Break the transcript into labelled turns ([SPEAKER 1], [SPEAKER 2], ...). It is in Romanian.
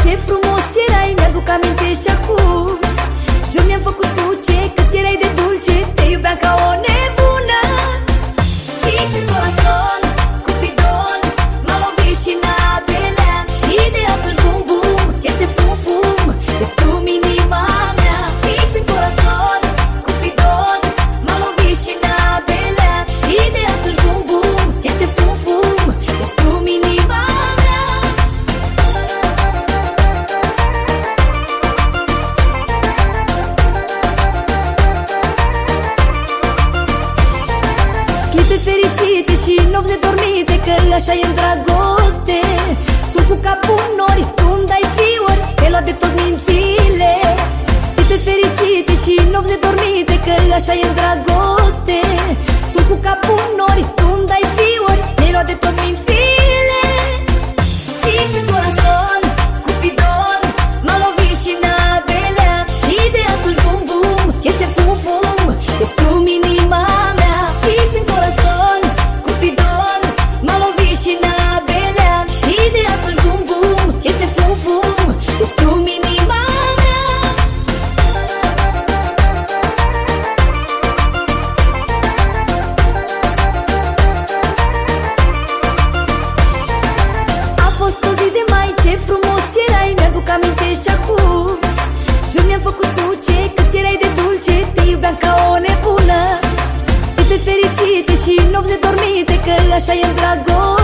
[SPEAKER 1] ce frumos erai, mi-aduc aminte și acum. Jur mi-am făcut dulce, cât erai de dulce, te iubeam ca o nebună. Fix în corazon, Cupidon m-a lovit și n-apeleam. Și de atunci bum bum, este fum fum, descrum inima mea. Fix în corazon, Cupidon m-a lovit și n-apeleam. Și de atunci bum bum, este fum fum, descrum inima mea. Clipe fericite și nopți nedormite, că așa e în dragoste. Sunt cu capul în nori, tu îmi dai fiori, te-ai luat de tot mințile. Clipe fericite și nopți nedormite, că așa e în dragoste. Sunt cu capul în nori, tu îmi dai fiori, te-ai luat de tot mințile. Fix în corazon, Cupidon m-a lovit și n-apeleam. Și de atunci bum bum, este fum fum, descrum inima mea. Fix în corazon, Cupidon m-a lovit și n-apeleam. Și de atunci bum bum, este fum fum, descrum inima mea. A fost o zi de mai, ce frumos erai, mi-aduc aminte și acum. Jur mi-am făcut dulce, cât erai de dulce, te iubeam ca o nebună. Clipe fericite și nopți nedormite, că așa e în dragoste.